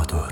بهادر.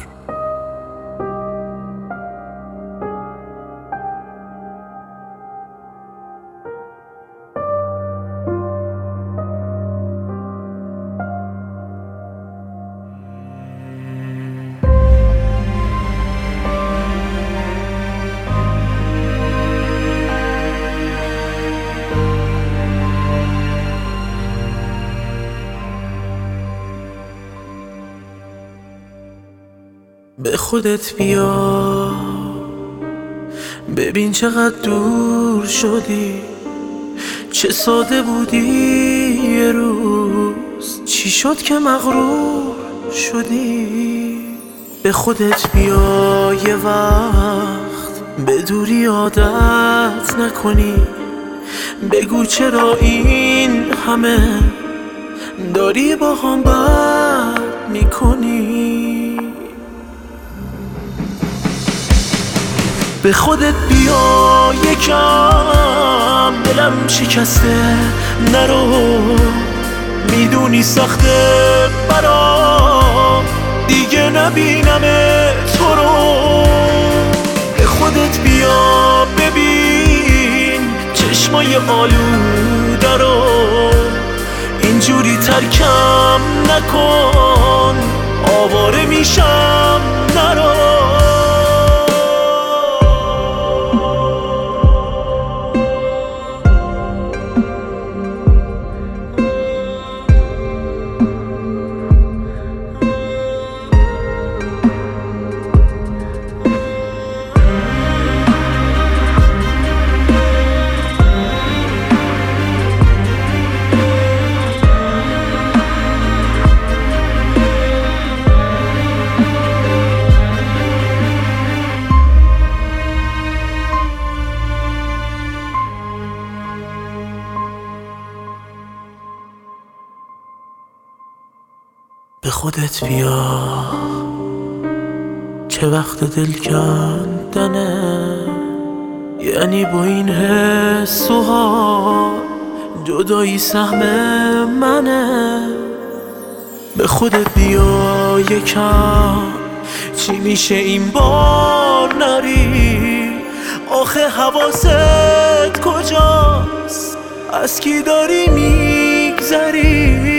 به خودت بیا، ببین چقدر دور شدی، چه ساده بودی یه روز، چی شد که مغرور شدی. به خودت بیا یه وقت، به دوری عادت نکنی، بگو چرا این همه داری با هم بد میکنی. به خودت بیا یکم، دلم شکسته نرو، میدونی سخته برام دیگه نبینم تو رو. به خودت بیا ببین چشمای آلوده رو، اینجوری ترکم نکن، آواره میشم نرو. به خودت بیا که وقت دل کندنه، یعنی با این حس و حال جدایی سهم منه. به خودت بیا یکم، چی میشه این بار نری، آخه حواست کجاست، از کی داری میگذری.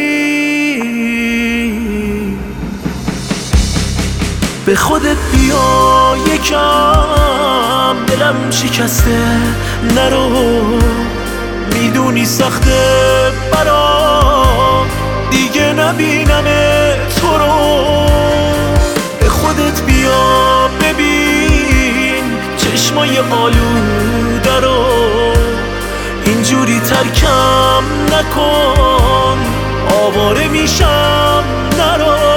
به خودت بیا یکم، دلم شکسته نرو، میدونی سخته برام دیگه نبینم تو رو. به خودت بیا ببین چشمای آلوده رو، اینجوری ترکم نکن، آواره میشم نرو.